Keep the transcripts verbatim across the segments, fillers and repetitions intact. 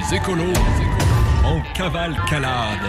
Les écolos en cavalcade.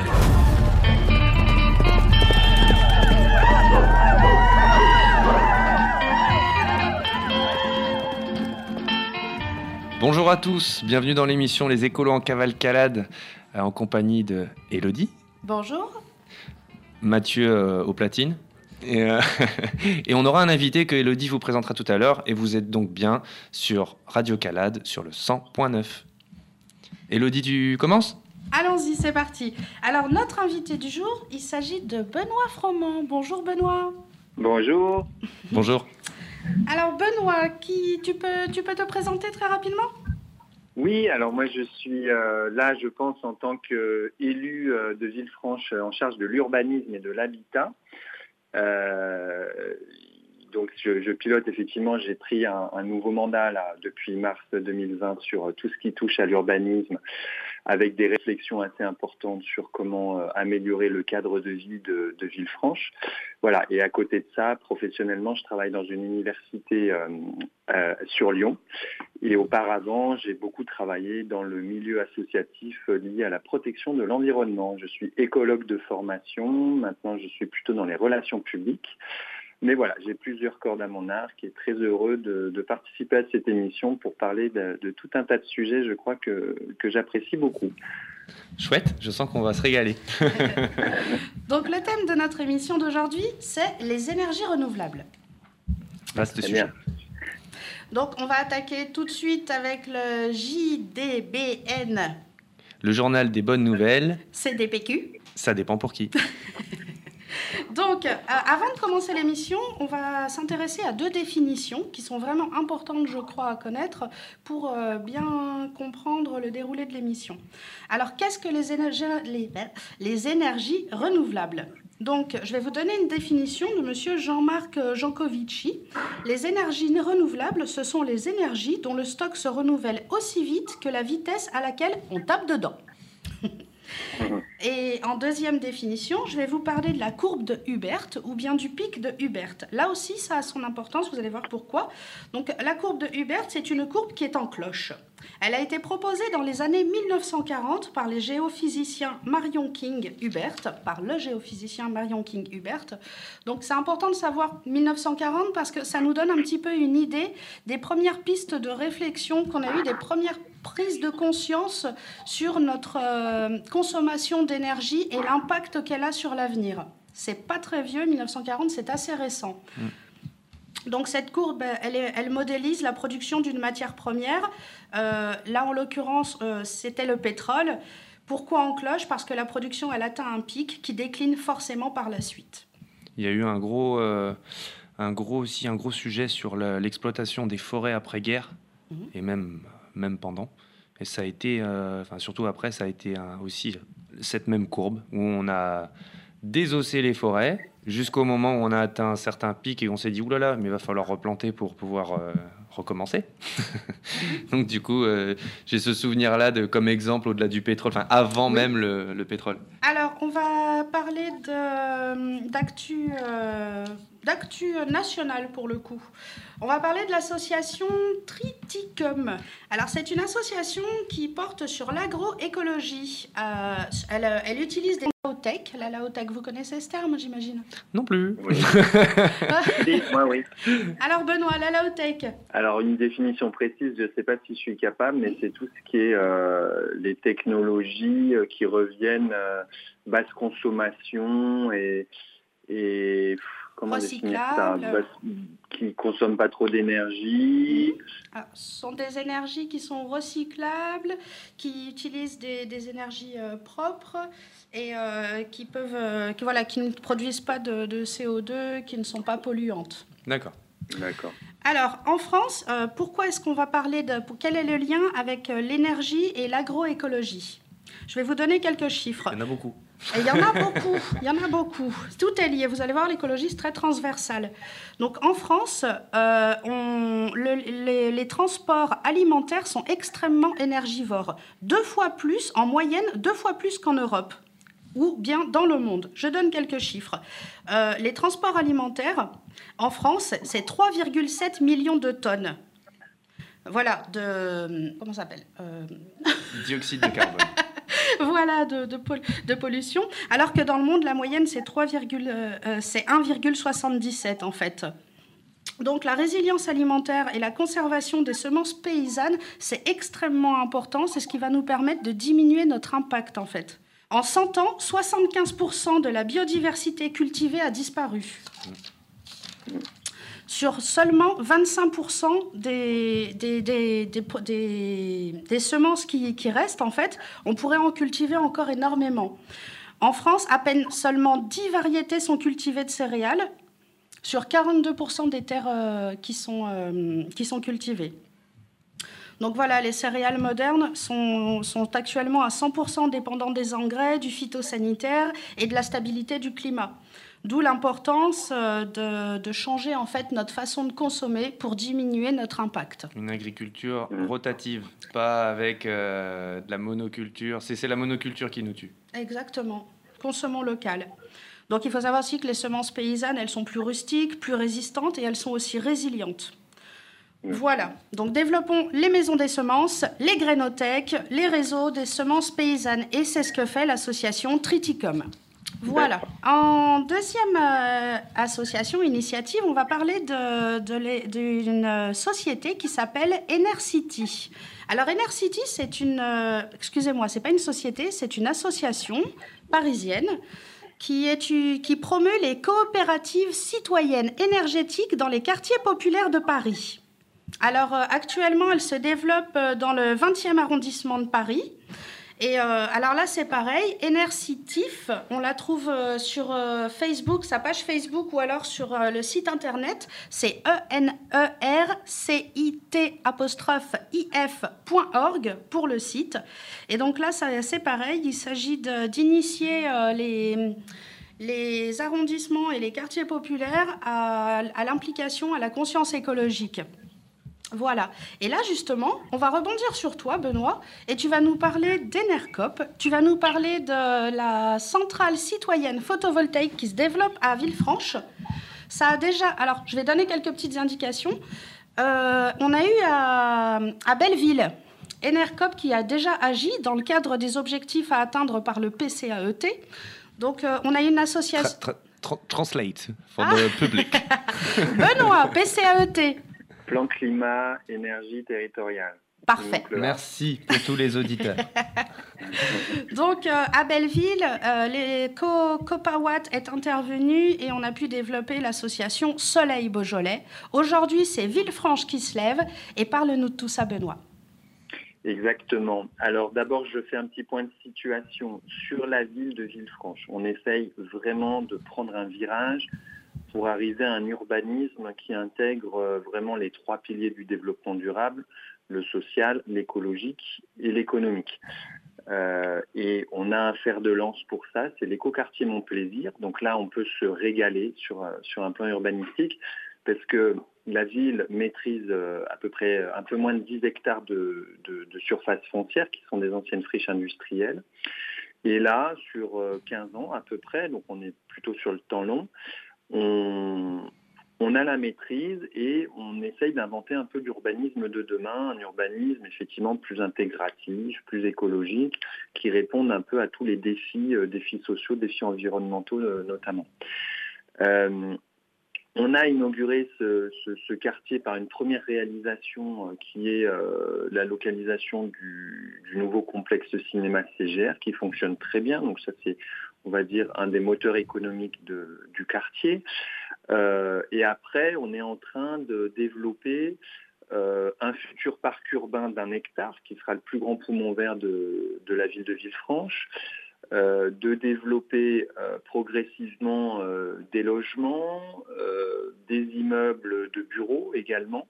Bonjour à tous, bienvenue dans l'émission Les écolos en cavalcade, euh, en compagnie de Élodie. Bonjour. Mathieu euh, aux platines. Et, euh, et on aura un invité que Élodie vous présentera tout à l'heure. Et vous êtes donc bien sur Radio Calade, sur le cent point neuf. Élodie, tu commences ? Allons-y, c'est parti. Alors, notre invité du jour, il s'agit de Benoît Froment. Bonjour Benoît. Bonjour. Bonjour. Alors Benoît, qui, tu, peux, tu peux te présenter très rapidement ? Oui, alors moi je suis euh, là, je pense, en tant qu'élu euh, de Villefranche en charge de l'urbanisme et de l'habitat. Euh, donc je, je pilote effectivement, j'ai pris un, un nouveau mandat là, depuis mars deux mille vingt sur tout ce qui touche à l'urbanisme, avec des réflexions assez importantes sur comment euh, améliorer le cadre de vie de, de Villefranche. Voilà. Et à côté de ça, professionnellement, je travaille dans une université euh, euh, sur Lyon. Et auparavant, j'ai beaucoup travaillé dans le milieu associatif lié à la protection de l'environnement. Je suis écologue de formation. Maintenant, je suis plutôt dans les relations publiques. Mais voilà, j'ai plusieurs cordes à mon arc et très heureux de, de participer à cette émission pour parler de, de tout un tas de sujets, je crois, que, que j'apprécie beaucoup. Chouette, je sens qu'on va se régaler. Donc le thème de notre émission d'aujourd'hui, c'est les énergies renouvelables. Vaste sujet. Bien. Donc on va attaquer tout de suite avec le J D B N. Le journal des bonnes nouvelles. C D P Q. Ça dépend pour qui. Donc, euh, avant de commencer l'émission, on va s'intéresser à deux définitions qui sont vraiment importantes, je crois, à connaître pour euh, bien comprendre le déroulé de l'émission. Alors, qu'est-ce que les énergies, les, les énergies renouvelables ? Donc, je vais vous donner une définition de monsieur Jean-Marc Jancovici. Les énergies renouvelables, ce sont les énergies dont le stock se renouvelle aussi vite que la vitesse à laquelle on tape dedans. Et en deuxième définition, je vais vous parler de la courbe de Hubert ou bien du pic de Hubert. Là aussi, ça a son importance, vous allez voir pourquoi. Donc, la courbe de Hubert, c'est une courbe qui est en cloche. Elle a été proposée dans les années mille neuf cent quarante par les géophysiciens Marion King Hubert, par le géophysicien Marion King Hubert. Donc, c'est important de savoir mille neuf cent quarante parce que ça nous donne un petit peu une idée des premières pistes de réflexion qu'on a eues, des premières prise de conscience sur notre euh, consommation d'énergie et l'impact qu'elle a sur l'avenir. C'est pas très vieux, mille neuf cent quarante, c'est assez récent. Mmh. Donc cette courbe, elle, est, elle modélise la production d'une matière première. Euh, là, en l'occurrence, euh, c'était le pétrole. Pourquoi en cloche ? Parce que la production, elle atteint un pic qui décline forcément par la suite. Il y a eu un gros, euh, un gros, aussi, un gros sujet sur la, l'exploitation des forêts après-guerre, mmh. et même... même pendant. Et ça a été, euh, enfin surtout après, ça a été euh, aussi cette même courbe où on a désossé les forêts jusqu'au moment où on a atteint un certain pic et on s'est dit oulala, mais il va falloir replanter pour pouvoir euh, recommencer. Donc du coup, euh, j'ai ce souvenir-là de, comme exemple au-delà du pétrole, enfin avant oui. même le, le pétrole. Alors, on va parler de, d'actu, euh, d'actu nationale pour le coup. On va parler de l'association Triticum. Alors, c'est une association qui porte sur l'agroécologie. Euh, elle, elle utilise des Laotech. La Laotech, vous connaissez ce terme, j'imagine ? Non plus. Oui. Moi, oui. Alors, Benoît, la Laotech. Alors, une définition précise, je ne sais pas si je suis capable, mais c'est tout ce qui est euh, les technologies euh, qui reviennent euh, basse consommation et... et comment définir ça, basse, qui ne consomment pas trop d'énergie. Ah, ce sont des énergies qui sont recyclables, qui utilisent des, des énergies euh, propres et euh, qui, peuvent, euh, qui, voilà, qui ne produisent pas de, de C O deux, qui ne sont pas polluantes. D'accord. D'accord. Alors, en France, euh, pourquoi est-ce qu'on va parler de... Quel est le lien avec euh, l'énergie et l'agroécologie ? Je vais vous donner quelques chiffres. Il y en a beaucoup. Et il y en a beaucoup, il y en a beaucoup. Tout est lié. Vous allez voir, l'écologie, c'est très transversal. Donc, en France, euh, on, le, les, les transports alimentaires sont extrêmement énergivores. Deux fois plus, en moyenne, deux fois plus qu'en Europe. Ou bien dans le monde. Je donne quelques chiffres. Euh, les transports alimentaires, en France, c'est trois virgule sept millions de tonnes. voilà, de... Comment ça s'appelle euh... Dioxyde de carbone. Voilà, de, de, pol- de pollution. Alors que dans le monde, la moyenne, c'est, trois, euh, c'est un virgule soixante-dix-sept, en fait. Donc la résilience alimentaire et la conservation des semences paysannes, c'est extrêmement important. C'est ce qui va nous permettre de diminuer notre impact, en fait. En cent ans, soixante-quinze pour cent de la biodiversité cultivée a disparu. Sur seulement vingt-cinq pour cent des, des, des, des, des, des semences qui, qui restent, en fait, on pourrait en cultiver encore énormément. En France, à peine seulement dix variétés sont cultivées de céréales sur quarante-deux pour cent des terres euh, qui, sont, euh, qui sont cultivées. Donc voilà, les céréales modernes sont, sont actuellement à cent pour cent dépendants des engrais, du phytosanitaire et de la stabilité du climat. D'où l'importance de, de changer en fait notre façon de consommer pour diminuer notre impact. Une agriculture rotative, pas avec euh, de la monoculture. C'est, c'est la monoculture qui nous tue. Exactement. Consommons local. Donc il faut savoir aussi que les semences paysannes, elles sont plus rustiques, plus résistantes et elles sont aussi résilientes. Voilà, donc développons les maisons des semences, les grainothèques, les réseaux des semences paysannes. Et c'est ce que fait l'association Triticum. Voilà. En deuxième euh, association, initiative, on va parler de, de, d'une société qui s'appelle Enercity. Alors Enercity, c'est une... Euh, excusez-moi, c'est pas une société, c'est une association parisienne qui, est, qui promeut les coopératives citoyennes énergétiques dans les quartiers populaires de Paris. Alors, euh, actuellement, elle se développe dans le vingtième arrondissement de Paris. Et euh, alors là, c'est pareil. Enercitif, on la trouve euh, sur euh, Facebook, sa page Facebook, ou alors sur euh, le site internet. C'est E N E R C I T apostrophe I F point org pour le site. Et donc là, ça, c'est pareil. Il s'agit de, d'initier euh, les... les arrondissements et les quartiers populaires à, à l'implication, à la conscience écologique. Voilà. Et là, justement, on va rebondir sur toi, Benoît, et tu vas nous parler d'Enercop. Tu vas nous parler de la centrale citoyenne photovoltaïque qui se développe à Villefranche. Ça a déjà... Alors, je vais donner quelques petites indications. Euh, on a eu à, à Belleville Enercop qui a déjà agi dans le cadre des objectifs à atteindre par le P C A E T. Donc, euh, on a une association... Tra- tra- tra- translate for ah. the public. Benoît, P C A E T. Plan climat, énergie territoriale. Parfait. Donc, merci pour tous les auditeurs. Donc, euh, à Belleville, euh, les Co- Copawatt est intervenu et on a pu développer l'association Soleil Beaujolais. Aujourd'hui, c'est Villefranche qui se lève. Et parle-nous de tout ça, Benoît. Exactement. Alors d'abord, je fais un petit point de situation sur la ville de Villefranche. On essaye vraiment de prendre un virage pour arriver à un urbanisme qui intègre vraiment les trois piliers du développement durable, le social, l'écologique et l'économique. Euh, et on a un fer de lance pour ça, c'est l'écoquartier Mon Plaisir. Donc là, on peut se régaler sur, sur un plan urbanistique parce que la ville maîtrise à peu près un peu moins de dix hectares de, de, de surface foncière qui sont des anciennes friches industrielles. Et là, sur quinze ans à peu près, donc on est plutôt sur le temps long, On, on a la maîtrise et on essaye d'inventer un peu l'urbanisme de demain, un urbanisme effectivement plus intégratif, plus écologique, qui réponde un peu à tous les défis, euh, défis sociaux, défis environnementaux euh, notamment. Euh, on a inauguré ce, ce, ce quartier par une première réalisation euh, qui est euh, la localisation du, du nouveau complexe cinéma C G R qui fonctionne très bien. Donc ça c'est, on va dire, un des moteurs économiques de, du quartier. Euh, et après, on est en train de développer euh, un futur parc urbain d'un hectare qui sera le plus grand poumon vert de, de la ville de Villefranche, euh, de développer euh, progressivement euh, des logements, euh, des immeubles de bureaux également.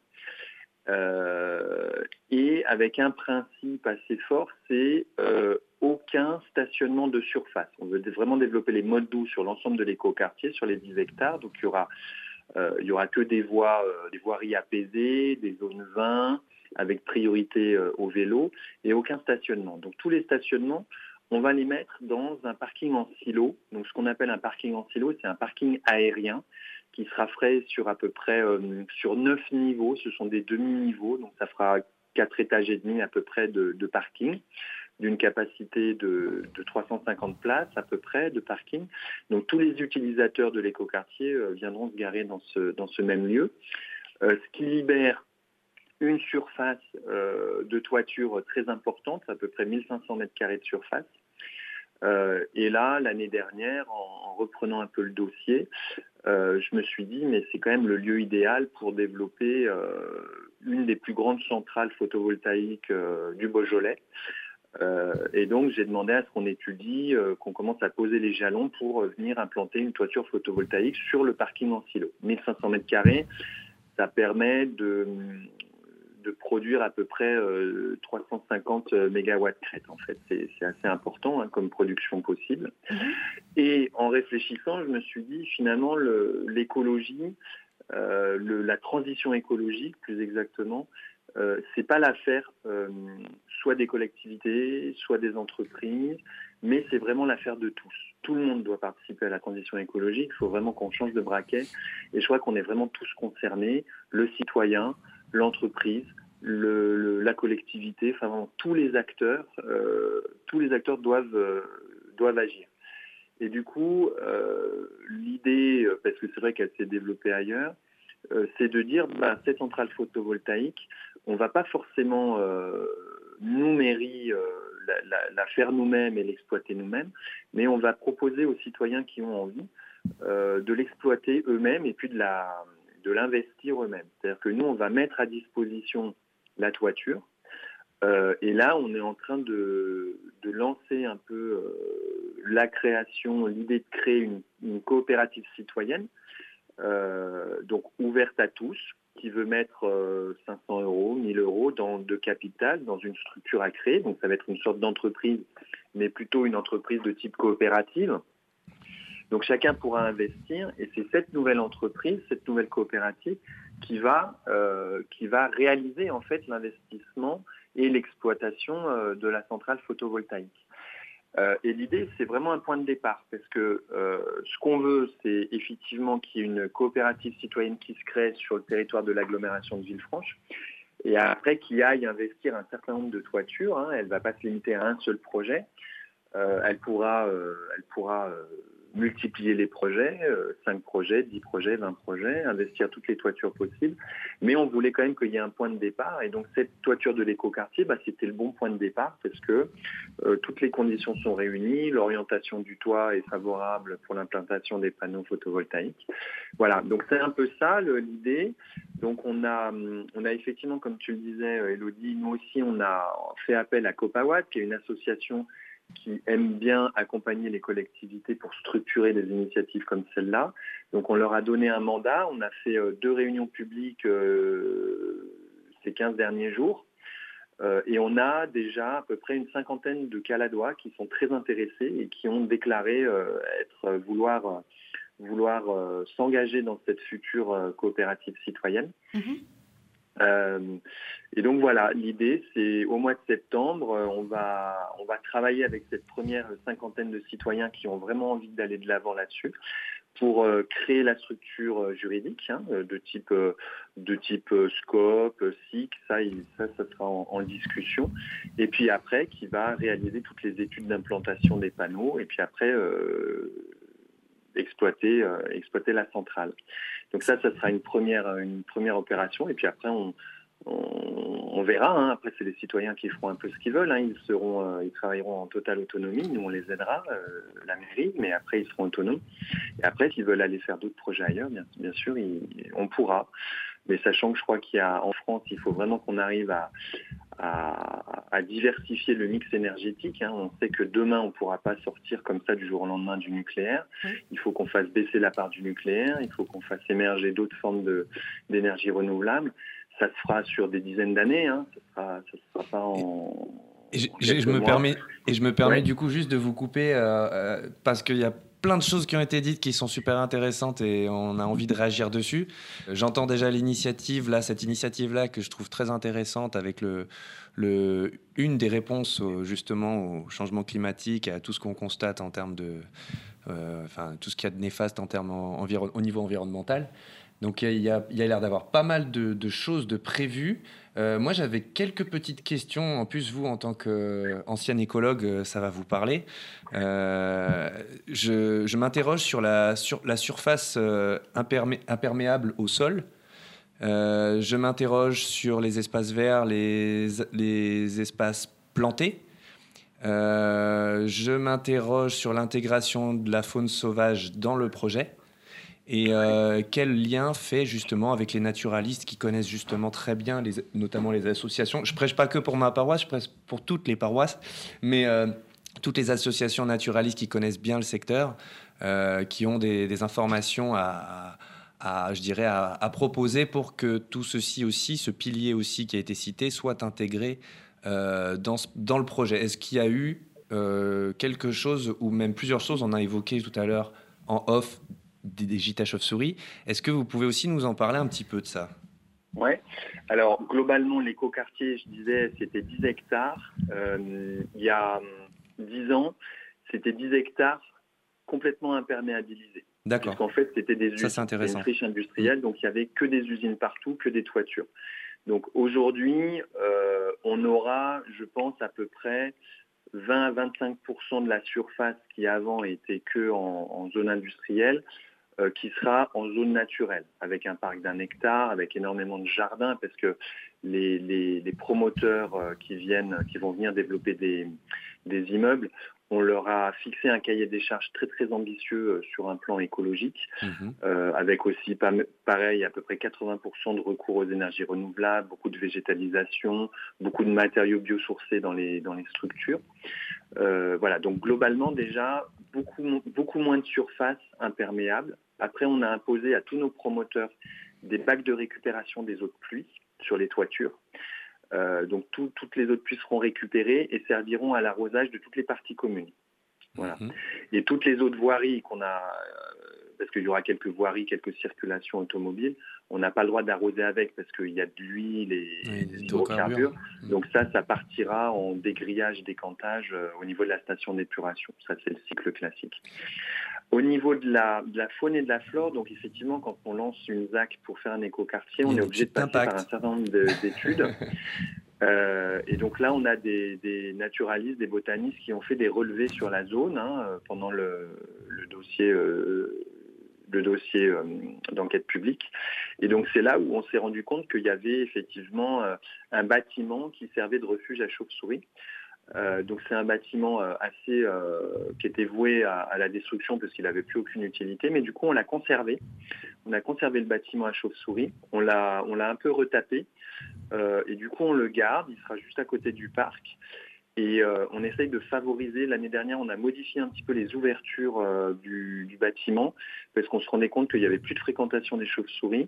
Euh, et avec un principe assez fort, c'est euh, aucun stationnement de surface. On veut vraiment développer les modes doux sur l'ensemble de l'écoquartier, sur les dix hectares. Donc il y aura, euh, il y aura que des voies, euh, des voiries apaisées, des zones vingt, avec priorité euh, au vélo, et aucun stationnement. Donc tous les stationnements, on va les mettre dans un parking en silo. Donc ce qu'on appelle un parking en silo, c'est un parking aérien qui sera fait sur à peu près euh, sur neuf niveaux. Ce sont des demi-niveaux, donc ça fera quatre étages et demi à peu près de, de parking, d'une capacité de, de trois cent cinquante places à peu près de parking. Donc tous les utilisateurs de l'écoquartier euh, viendront se garer dans ce, dans ce même lieu, euh, ce qui libère une surface euh, de toiture très importante, à peu près mille cinq cents mètres carrés de surface. Euh, et là, l'année dernière, en, en reprenant un peu le dossier, euh, je me suis dit, mais c'est quand même le lieu idéal pour développer euh, une des plus grandes centrales photovoltaïques euh, du Beaujolais. Euh, et donc, j'ai demandé à ce qu'on étudie, euh, qu'on commence à poser les jalons pour euh, venir implanter une toiture photovoltaïque sur le parking en silo. mille cinq cents mètres carrés, ça permet de... de produire à peu près euh, trois cent cinquante mégawatts crête. En fait, c'est, c'est assez important hein, comme production possible. Mmh. Et en réfléchissant, je me suis dit finalement le, l'écologie, euh, le, la transition écologique, plus exactement, euh, c'est pas l'affaire euh, soit des collectivités, soit des entreprises, mais c'est vraiment l'affaire de tous. Tout le monde doit participer à la transition écologique. Il faut vraiment qu'on change de braquet. Et je crois qu'on est vraiment tous concernés, le citoyen, l'entreprise, le, le, la collectivité, enfin vraiment, tous les acteurs, euh, tous les acteurs doivent euh, doivent agir. Et du coup, euh, l'idée, parce que c'est vrai qu'elle s'est développée ailleurs, euh, c'est de dire, bah, cette centrale photovoltaïque, on va pas forcément euh, nous mairie euh, la, la, la faire nous-mêmes et l'exploiter nous-mêmes, mais on va proposer aux citoyens qui ont envie euh, de l'exploiter eux-mêmes et puis de la de l'investir eux-mêmes. C'est-à-dire que nous, on va mettre à disposition la toiture. Euh, et là, on est en train de, de lancer un peu euh, la création, l'idée de créer une, une coopérative citoyenne, euh, donc ouverte à tous, qui veut mettre euh, cinq cents euros, mille euros dans, de capital dans une structure à créer. Donc ça va être une sorte d'entreprise, mais plutôt une entreprise de type coopérative. Donc chacun pourra investir et c'est cette nouvelle entreprise, cette nouvelle coopérative qui va euh, qui va réaliser en fait l'investissement et l'exploitation euh, de la centrale photovoltaïque. Euh, et l'idée, c'est vraiment un point de départ parce que euh, ce qu'on veut, c'est effectivement qu'il y ait une coopérative citoyenne qui se crée sur le territoire de l'agglomération de Villefranche et après qu'il aille investir un certain nombre de toitures. Hein, elle ne va pas se limiter à un seul projet. Euh, elle pourra, euh, elle pourra euh, multiplier les projets, euh, cinq projets, dix projets, vingt projets, investir toutes les toitures possibles. Mais on voulait quand même qu'il y ait un point de départ. Et donc cette toiture de l'écoquartier, bah, c'était le bon point de départ parce que euh, toutes les conditions sont réunies. L'orientation du toit est favorable pour l'implantation des panneaux photovoltaïques. Voilà, donc c'est un peu ça le, l'idée. Donc on a, on a effectivement, comme tu le disais, Élodie, nous aussi on a fait appel à Copawatt, qui est une association qui aiment bien accompagner les collectivités pour structurer des initiatives comme celle-là. Donc on leur a donné un mandat, on a fait euh, deux réunions publiques euh, ces quinze derniers jours, euh, et on a déjà à peu près une cinquantaine de Caladois qui sont très intéressés et qui ont déclaré euh, être, vouloir, euh, vouloir euh, s'engager dans cette future euh, coopérative citoyenne. Mmh. Euh, et donc voilà, l'idée c'est au mois de septembre, on va on va travailler avec cette première cinquantaine de citoyens qui ont vraiment envie d'aller de l'avant là-dessus pour euh, créer la structure juridique hein, de type de type scope, S I C, ça il, ça ça sera en, en discussion. Et puis après qui va réaliser toutes les études d'implantation des panneaux et puis après euh, exploiter euh, exploiter la centrale. Donc ça, ça sera une première, une première opération. Et puis après, on, on, on verra. Hein. Après, c'est les citoyens qui feront un peu ce qu'ils veulent. Hein. Ils seront, euh, ils travailleront en totale autonomie. Nous, on les aidera, euh, la mairie, mais après, ils seront autonomes. Et après, s'ils veulent aller faire d'autres projets ailleurs, bien, bien sûr, ils, on pourra. Mais sachant que je crois qu'il y a, en France, il faut vraiment qu'on arrive à, à, à diversifier le mix énergétique. Hein. On sait que demain, on ne pourra pas sortir comme ça du jour au lendemain du nucléaire. Oui. Il faut qu'on fasse baisser la part du nucléaire. Il faut qu'on fasse émerger d'autres formes de, d'énergie renouvelable. Ça se fera sur des dizaines d'années. Hein. Ça sera, ça sera pas en... Et je, je, je me permets, et je me permets ouais. du coup juste de vous couper euh, euh, parce qu'il y a plein de choses qui ont été dites qui sont super intéressantes et on a envie de réagir dessus. J'entends déjà l'initiative, là, cette initiative-là que je trouve très intéressante avec le, le, une des réponses au, justement au changement climatique, à tout ce qu'on constate en termes de, euh, enfin, tout ce qu'il y a de néfaste en termes en, environ, au niveau environnemental. Donc il y a, il y a l'air d'avoir pas mal de, de choses de prévues. Euh, moi, j'avais quelques petites questions. En plus, vous, en tant qu'ancien écologue, ça va vous parler. Euh, je, je m'interroge sur la, sur la surface euh, impermé, imperméable au sol. Euh, je m'interroge sur les espaces verts, les, les espaces plantés. Euh, je m'interroge sur l'intégration de la faune sauvage dans le projet. Et euh, quel lien fait justement avec les naturalistes qui connaissent justement très bien, les, notamment les associations. Je prêche pas que pour ma paroisse, je prêche pour toutes les paroisses, mais euh, toutes les associations naturalistes qui connaissent bien le secteur, euh, qui ont des, des informations à, à, à, je dirais, à, à proposer pour que tout ceci aussi, ce pilier aussi qui a été cité, soit intégré euh, dans, dans le projet. Est-ce qu'il y a eu euh, quelque chose, ou même plusieurs choses, on a évoqué tout à l'heure en off, des, des gîtes à chauves-souris. Est-ce que vous pouvez aussi nous en parler un petit peu de ça ? Oui. Alors, globalement, l'écoquartier, je disais, c'était dix hectares. Euh, il y a dix ans, c'était dix hectares complètement imperméabilisés. D'accord. Puisqu'en fait, c'était des usines. Ça, c'est intéressant. Une friche industrielle, mmh. donc il n'y avait que des usines partout, que des toitures. Donc aujourd'hui, euh, on aura, je pense, à peu près vingt à vingt-cinq pour cent de la surface qui avant était que en, en zone industrielle, euh, qui sera en zone naturelle, avec un parc d'un hectare, avec énormément de jardins, parce que les, les, les promoteurs euh, qui viennent, qui vont venir développer des, des immeubles, on leur a fixé un cahier des charges très très ambitieux euh, sur un plan écologique, mmh. euh, avec aussi pas, pareil à peu près quatre-vingts pour cent de recours aux énergies renouvelables, beaucoup de végétalisation, beaucoup de matériaux biosourcés dans les dans les structures. Euh, voilà, donc globalement déjà beaucoup beaucoup moins de surface imperméable. Après, on a imposé à tous nos promoteurs des bacs de récupération des eaux de pluie sur les toitures. Euh, donc tout, toutes les eaux de pluie seront récupérées et serviront à l'arrosage de toutes les parties communes. Voilà. Mmh. Et toutes les eaux de voirie qu'on a, euh, parce qu'il y aura quelques voiries, quelques circulations automobiles, on n'a pas le droit d'arroser avec parce qu'il y a de l'huile et oui, des hydrocarbures. Mmh. Donc ça, ça partira en dégrillage, décantage euh, au niveau de la station d'épuration. Ça, c'est le cycle classique. Au niveau de la, de la faune et de la flore, donc effectivement, quand on lance une Z A C pour faire un écoquartier, on est obligé de passer impact. par un certain nombre de, d'études. euh, et donc là, on a des, des naturalistes, des botanistes qui ont fait des relevés sur la zone hein, pendant le, le dossier, euh, le dossier euh, d'enquête publique. Et donc c'est là où on s'est rendu compte qu'il y avait effectivement euh, un bâtiment qui servait de refuge à chauves-souris. Euh, donc c'est un bâtiment euh, assez euh, qui était voué à, à la destruction parce qu'il n'avait plus aucune utilité, mais du coup on l'a conservé. On a conservé le bâtiment à chauves-souris, on l'a, on l'a un peu retapé euh, et du coup on le garde, il sera juste à côté du parc et euh, on essaye de favoriser. L'année dernière on a modifié un petit peu les ouvertures euh, du, du bâtiment parce qu'on se rendait compte qu'il n'y avait plus de fréquentation des chauves-souris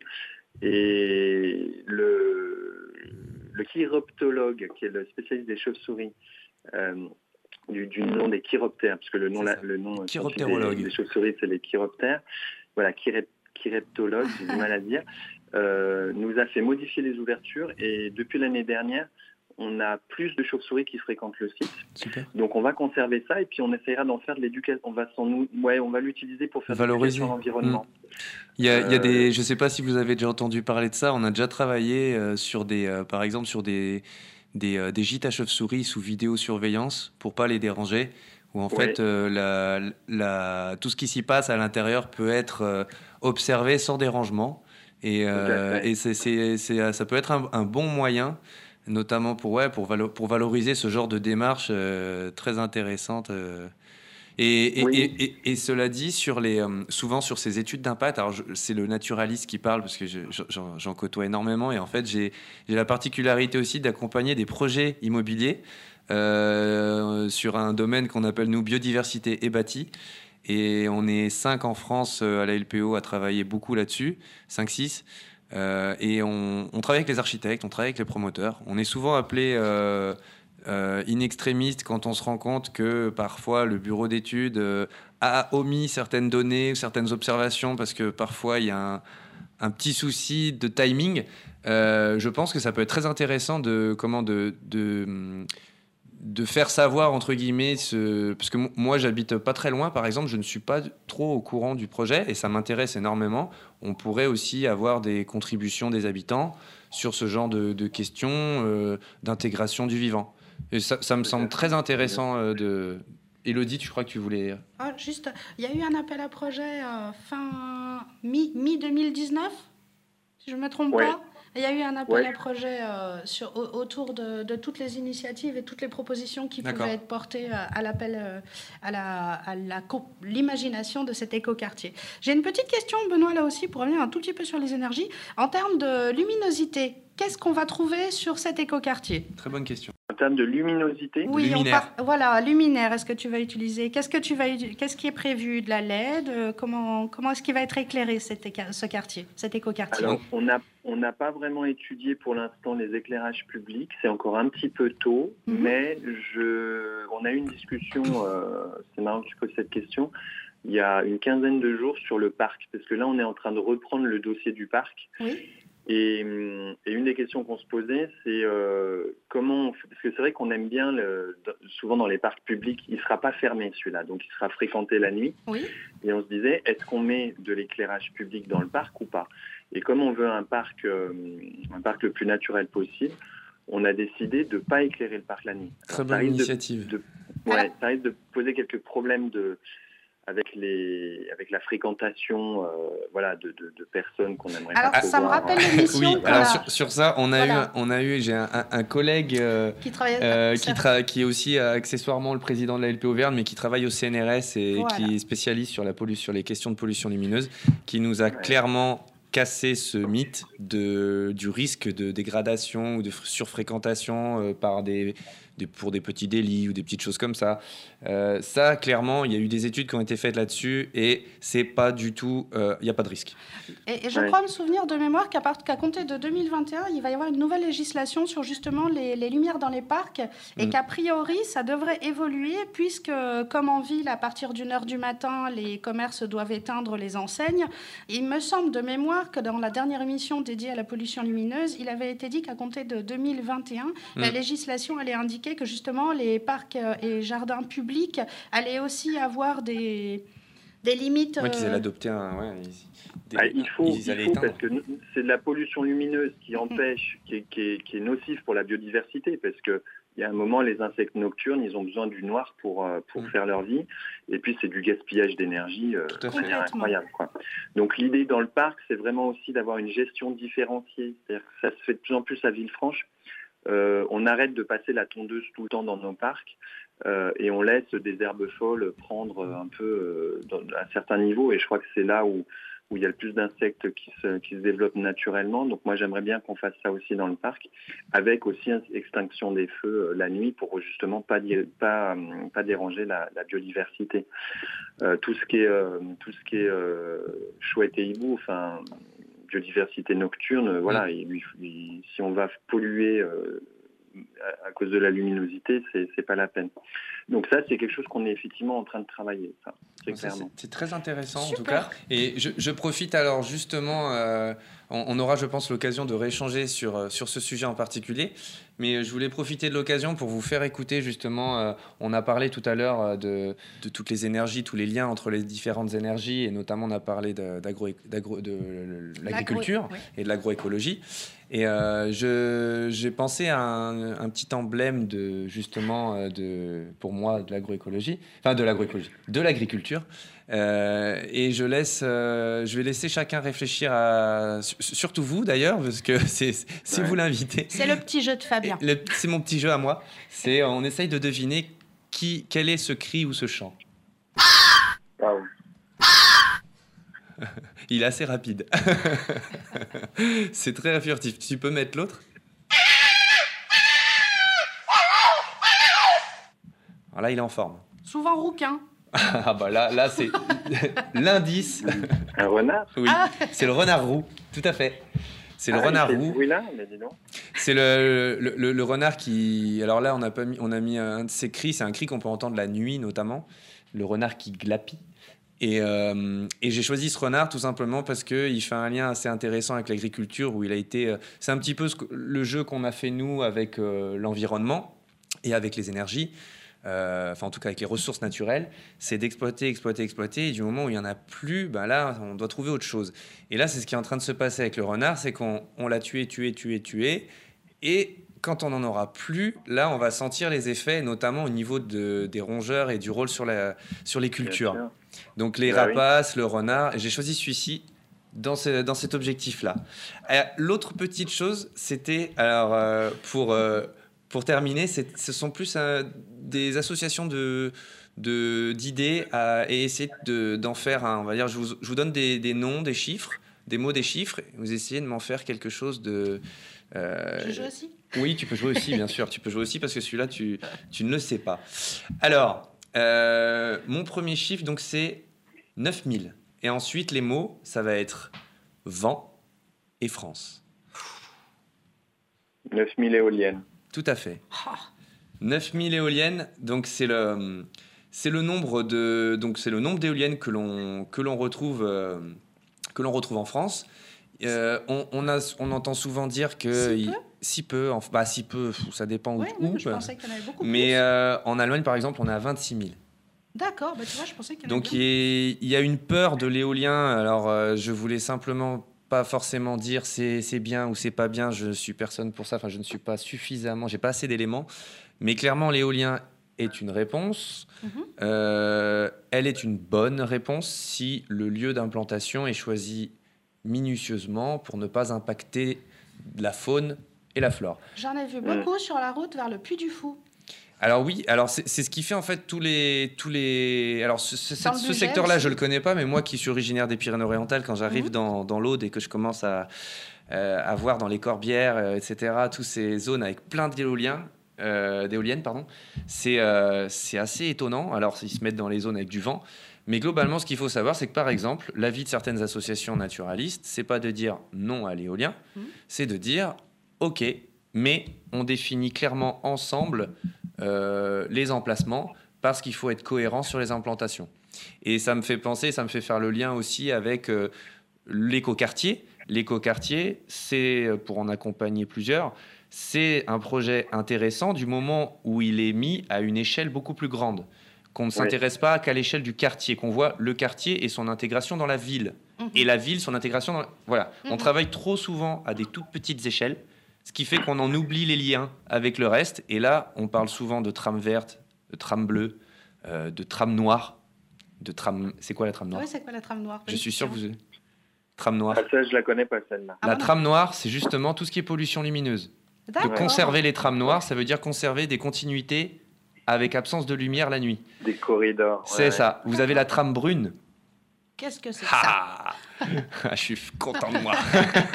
et le, le chiroptologue qui est le spécialiste des chauves-souris Euh, du, du nom des chiroptères, puisque le nom, la, le nom des, des chauves-souris, c'est les chiroptères. Voilà, chirep, chireptologue, j'ai du mal à dire, euh, nous a fait modifier les ouvertures et depuis l'année dernière, on a plus de chauves-souris qui fréquentent le site. Super. Donc on va conserver ça et puis on essaiera d'en faire de l'éducation. On va s'en, ouais, on va l'utiliser pour faire valoriser de l'environnement. Mmh. Il y a, euh... il y a des, je ne sais pas si vous avez déjà entendu parler de ça. On a déjà travaillé euh, sur des, euh, par exemple, sur des Des, euh, des gîtes à chauves-souris sous vidéosurveillance pour pas les déranger, où en oui. fait euh, la, la, tout ce qui s'y passe à l'intérieur peut être euh, observé sans dérangement et, euh, et c'est, c'est, c'est, ça peut être un, un bon moyen, notamment pour, ouais, pour, valo- pour valoriser ce genre de démarche euh, très intéressante. Euh, Et, et, oui. et, et, et cela dit, sur les, euh, souvent sur ces études d'impact, alors je, c'est le naturaliste qui parle parce que je, j'en, j'en côtoie énormément et en fait j'ai, j'ai la particularité aussi d'accompagner des projets immobiliers euh, sur un domaine qu'on appelle nous biodiversité et bâti. Et on est cinq en France à la L P O à travailler beaucoup là-dessus, cinq six. Euh, et on, on travaille avec les architectes, on travaille avec les promoteurs. On est souvent appelé... Euh, Euh, in extremis quand on se rend compte que parfois le bureau d'études euh, a omis certaines données ou certaines observations parce que parfois il y a un, un petit souci de timing. Euh, je pense que ça peut être très intéressant de, comment de, de, de faire savoir, entre guillemets, ce... parce que m- moi, j'habite pas très loin, par exemple, je ne suis pas trop au courant du projet et ça m'intéresse énormément. On pourrait aussi avoir des contributions des habitants sur ce genre de, de questions euh, d'intégration du vivant. Et ça, ça me semble très intéressant euh, de... Élodie, je crois que tu voulais... Ah, juste, il y a eu un appel à projet euh, fin mi, mi-deux mille dix-neuf, si je ne me trompe Ouais. pas. Il y a eu un appel Ouais. à projet euh, sur, au- autour de, de toutes les initiatives et toutes les propositions qui D'accord. pouvaient être portées euh, à l'appel euh, à la, à la co- l'imagination de cet écoquartier. J'ai une petite question, Benoît, là aussi, pour revenir un tout petit peu sur les énergies. En termes de luminosité, qu'est-ce qu'on va trouver sur cet écoquartier? Très bonne question. En termes de luminosité, Oui, on Luminaire. par- voilà, luminaire, est-ce que tu vas utiliser? Qu'est-ce que tu vas ut- Qu'est-ce qui est prévu? De la L E D? Euh, Comment, comment est-ce qu'il va être éclairé, cet éca- ce quartier, cet écoquartier? alors on n'a on n'a pas vraiment étudié pour l'instant les éclairages publics, c'est encore un petit peu tôt, Mhm. mais je, on a eu une discussion, euh, c'est marrant que tu poses cette question, il y a une quinzaine de jours sur le parc, parce que là on est en train de reprendre le dossier du parc. Oui. Et, hum, et une des questions qu'on se posait, c'est euh, comment, on fait- parce que c'est vrai qu'on aime bien, le, souvent dans les parcs publics, il ne sera pas fermé celui-là, donc il sera fréquenté la nuit. Oui. Et on se disait, est-ce qu'on met de l'éclairage public dans le parc ou pas? Et comme on veut un parc, euh, un parc le plus naturel possible, on a décidé de ne pas éclairer le parc la nuit. Très Ça bonne risque de- initiative. de- ouais, ça risque de poser quelques problèmes de, avec, les, avec la fréquentation euh, voilà, de, de, de personnes qu'on aimerait Alors, pas ça me voir. rappelle l'émission Oui, qu'on alors a- sur, sur ça, on a Voilà. eu, on a eu, j'ai un, un- un collègue euh, qui travaille euh, ça- qui, tra- qui est aussi euh, accessoirement le président de la L P Auvergne, mais qui travaille au C N R S et Voilà. qui est spécialiste sur, la pollu- sur les questions de pollution lumineuse, qui nous a Ouais. clairement cassé ce mythe de, du risque de dégradation ou de fr- surfréquentation euh, par des, des- pour des petits délits ou des petites choses comme ça. Euh, ça, clairement, il y a eu des études qui ont été faites là-dessus et c'est pas du tout, euh, il n'y a pas de risque. Et, et je Ouais. crois me souvenir de mémoire qu'à part- qu'à compter de deux mille vingt et un, il va y avoir une nouvelle législation sur justement les, les lumières dans les parcs et Mm. qu'a priori, ça devrait évoluer puisque, comme en ville, à partir d'une heure du matin, les commerces doivent éteindre les enseignes. Il me semble de mémoire que dans la dernière émission dédiée à la pollution lumineuse, il avait été dit qu'à compter de deux mille vingt et un, la Mm. législation allait indiquer que justement les parcs euh, et jardins publics allaient aussi avoir des, des limites. Ouais, qu'ils euh, allaient adopter un. Ouais, ils, des- Ah, il faut, ils il allaient faut éteindre. parce que nous- c'est de la pollution lumineuse qui empêche, qui est, qui est- qui est nocive pour la biodiversité, parce que il y a un moment, les insectes nocturnes, ils ont besoin du noir pour, euh, pour Mm. faire leur vie, et puis c'est du gaspillage d'énergie euh, Tout à de fait. manière Complètement. incroyable, quoi. Donc l'idée dans le parc, c'est vraiment aussi d'avoir une gestion différenciée, c'est-à-dire que ça se fait de plus en plus à Villefranche. Euh, on arrête de passer la tondeuse tout le temps dans nos parcs. Euh, et on laisse des herbes folles prendre un peu euh, dans, à certains niveaux, et je crois que c'est là où, où il y a le plus d'insectes qui se, qui se développent naturellement. Donc moi j'aimerais bien qu'on fasse ça aussi dans le parc, avec aussi une extinction des feux euh, la nuit pour justement pas, di- pas, euh, pas déranger la, la biodiversité. Euh, tout ce qui est, euh, tout ce qui est euh, chouette et hibou, enfin biodiversité nocturne, euh, voilà, il- il- si on va polluer euh, à, à cause de la luminosité, c'est c'est pas la peine. Donc ça, c'est quelque chose qu'on est effectivement en train de travailler, ça, très Ça, clairement. c'est- C'est très intéressant en tout Super. cas. Et je, je profite alors justement, euh, on, on aura je pense l'occasion de rééchanger sur, euh, sur ce sujet en particulier, mais je voulais profiter de l'occasion pour vous faire écouter justement, euh, on a parlé tout à l'heure euh, de, de toutes les énergies, tous les liens entre les différentes énergies, et notamment on a parlé de, d'agro, d'agro- de l'agriculture L'agro- oui. et de l'agroécologie. Et euh, je, j'ai pensé à un, un petit emblème de justement euh, de, pour moi de l'agroécologie, enfin de l'agroécologie, de l'agriculture. Euh, et je laisse, euh, je vais laisser chacun réfléchir à, su- surtout vous d'ailleurs, parce que c'est c'est Ouais. vous l'invité. C'est le petit jeu de Fabien. Et le- C'est mon petit jeu à moi. C'est on essaye de deviner qui, quel est ce cri ou ce chant. Waouh. Il est assez rapide. C'est très furtif. Tu peux mettre l'autre? Alors là, il est en forme. Souvent rouquin. Ah bah là, là c'est l'indice. Un renard. Oui, Ah. c'est le renard roux. Tout à fait. C'est le Ah, renard il fait ce roux. bruit-là, mais dis donc. C'est le, le, le- le renard qui. Alors là, on a, pas mis, on a mis un de ces cris. C'est un cri qu'on peut entendre la nuit, notamment. Le renard qui glapit. Et, euh, et j'ai choisi ce renard tout simplement parce qu'il fait un lien assez intéressant avec l'agriculture où il a été. euh, C'est un petit peu ce que- le jeu qu'on a fait nous avec euh, l'environnement. et avec les énergies, euh, enfin en tout cas avec les ressources naturelles, c'est d'exploiter, exploiter, exploiter. Et du moment où il n'y en a plus, ben là, on doit trouver autre chose. Et là, c'est ce qui est en train de se passer avec le renard, c'est qu'on on l'a tué, tué, tué, tué. Et quand on n'en aura plus, là, on va sentir les effets, notamment au niveau de, des rongeurs et du rôle sur, la, sur les cultures. Donc les bah rapaces, oui. le renard. J'ai choisi celui-ci dans, ce, dans cet objectif-là. Euh, l'autre petite chose, c'était, alors euh, pour, euh, pour terminer, c'est, ce sont plus euh, des associations de, de, d'idées à, et essayer de, d'en faire un, on va dire, je vous, je vous donne des, des noms, des chiffres, des mots, des chiffres, et vous essayez de m'en faire quelque chose de... Euh, je joue aussi ? Oui, tu peux jouer aussi, bien sûr. Tu peux jouer aussi parce que celui-là, tu, tu ne le sais pas. Alors, euh, mon premier chiffre, donc, c'est neuf mille. Et ensuite, les mots, ça va être vent et France. neuf mille éoliennes. Tout à fait. neuf mille éoliennes, donc c'est le, c'est le nombre de, donc c'est le nombre d'éoliennes que l'on, que l'on retrouve, euh, que l'on retrouve en France. Euh, on, on, a, on entend souvent dire que si peu, il, si peu, en, bah si peu, ça dépend oui, où. Oui, je pensais qu'il y en avait beaucoup mais plus. euh, en Allemagne, par exemple, on est à vingt-six mille. D'accord, bah tu vois, je pensais qu'il y en Donc avait il y, y a une peur de l'éolien. Alors euh, je voulais simplement pas forcément dire c'est, c'est bien ou c'est pas bien. Je suis personne pour ça. Enfin, je ne suis pas suffisamment, j'ai pas assez d'éléments. Mais clairement, l'éolien est une réponse. Mm-hmm. Euh, elle est une bonne réponse si le lieu d'implantation est choisi minutieusement pour ne pas impacter la faune et la flore. J'en ai vu beaucoup mmh. sur la route vers le Puy du Fou. Alors oui, alors c'est, c'est ce qui fait en fait tous les... Tous les... Alors ce, ce, ce secteur-là, je ne le connais pas, mais moi qui suis originaire des Pyrénées-Orientales, quand j'arrive mmh. dans, dans l'Aude et que je commence à, euh, à voir dans les Corbières, euh, et cetera, toutes ces zones avec plein d'éoliens, euh, d'éoliennes, pardon, c'est, euh, c'est assez étonnant. Alors ils se mettent dans les zones avec du vent. Mais globalement, ce qu'il faut savoir, c'est que par exemple, l'avis de certaines associations naturalistes, c'est pas de dire non à l'éolien, mmh. c'est de dire ok, mais on définit clairement ensemble euh, les emplacements parce qu'il faut être cohérent sur les implantations. Et ça me fait penser, ça me fait faire le lien aussi avec euh, l'écoquartier. L'écoquartier, c'est, pour en accompagner plusieurs, c'est un projet intéressant du moment où il est mis à une échelle beaucoup plus grande. Qu'on ne s'intéresse oui. pas qu'à l'échelle du quartier, qu'on voit le quartier et son intégration dans la ville. Mmh. Et la ville, son intégration dans... La... Voilà. Mmh. On travaille trop souvent à des toutes petites échelles, ce qui fait qu'on en oublie les liens avec le reste. Et là, on parle souvent de trame verte, de trame bleue, euh, de trame noire, de trame... C'est quoi la trame noire ? Oui, c'est quoi la trame noire ? Je suis sûr que vous... Trame noire. Ah, ça, je la connais pas, celle-là. La ah, trame noire, c'est justement tout ce qui est pollution lumineuse. D'accord. De conserver les trames noires, ça veut dire conserver des continuités avec absence de lumière la nuit. Des corridors. C'est ouais, ça. Ouais. Vous avez la trame brune. Qu'est-ce que c'est ah ça Je suis content de moi.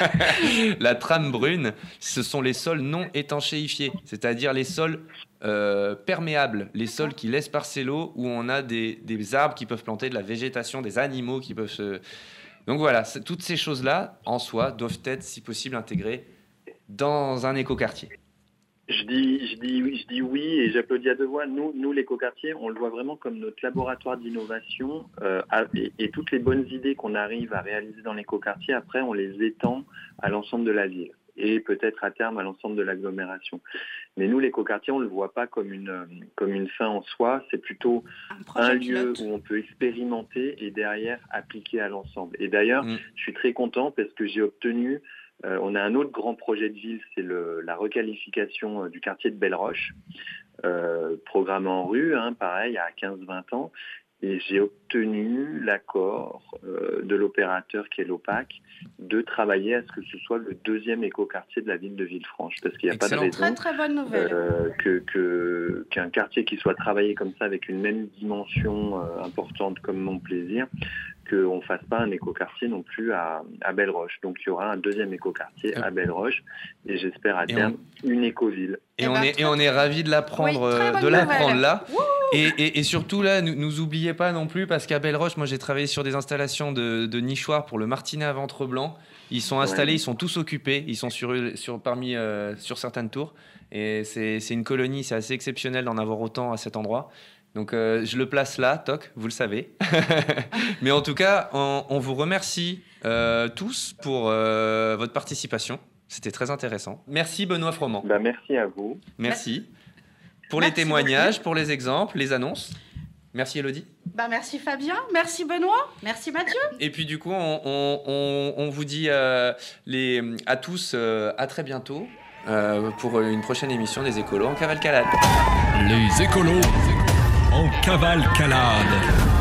La trame brune, ce sont les sols non étanchéifiés, c'est-à-dire les sols euh, perméables, les sols qui laissent passer l'eau, où on a des, des arbres qui peuvent planter, de la végétation, des animaux qui peuvent se... Donc voilà, toutes ces choses-là, en soi, doivent être, si possible, intégrées dans un écoquartier. Je dis, je, dis, je dis oui et j'applaudis à deux voix. Nous, nous l'écoquartier, on le voit vraiment comme notre laboratoire d'innovation euh, et, et toutes les bonnes idées qu'on arrive à réaliser dans l'écoquartier, après, on les étend à l'ensemble de la ville et peut-être à terme à l'ensemble de l'agglomération. Mais nous, l'écoquartier, on ne le voit pas comme une, comme une fin en soi. C'est plutôt un, un lieu où on peut expérimenter et derrière appliquer à l'ensemble. Et d'ailleurs, mmh. je suis très content parce que j'ai obtenu... Euh, on a un autre grand projet de ville, c'est le, la requalification euh, du quartier de Belle-Roche, euh, programme en rue, hein, pareil, à quinze vingt ans. Et j'ai obtenu l'accord euh, de l'opérateur qui est l'OPAC de travailler à ce que ce soit le deuxième écoquartier de la ville de Villefranche. Parce qu'il n'y a Excellent. pas de raison très, très bonne nouvelle. Euh, que, que, qu'un quartier qui soit travaillé comme ça avec une même dimension euh, importante comme Montplaisir, qu'on ne fasse pas un écoquartier non plus à, à Belle-Roche. Donc il y aura un deuxième écoquartier à Belle-Roche et j'espère à terme on... une écoville. Et, et, on, est, et on est ravis de l'apprendre, oui, de l'apprendre là. Et, et, et surtout là, nous, nous oubliez pas non plus, parce qu'à Belle-Roche, moi j'ai travaillé sur des installations de, de nichoirs pour le martinet à ventre blanc. Ils sont installés, ouais. ils sont tous occupés, ils sont sur, sur, parmi, euh, sur certaines tours. Et c'est, c'est une colonie, c'est assez exceptionnel d'en avoir autant à cet endroit. Donc euh, je le place là, toc, vous le savez. Mais en tout cas, on, on vous remercie euh, tous pour euh, votre participation. C'était très intéressant. Merci Benoît Froment. Bah, merci à vous. Merci. pour Merci les témoignages, beaucoup. pour les exemples, les annonces. Merci Elodie. Bah, merci Fabien, merci Benoît, merci Mathieu. Et puis du coup, on, on, on, on vous dit euh, les, à tous euh, à très bientôt euh, pour une prochaine émission des Écolos en cavalcade. Les écolos en cavalcade.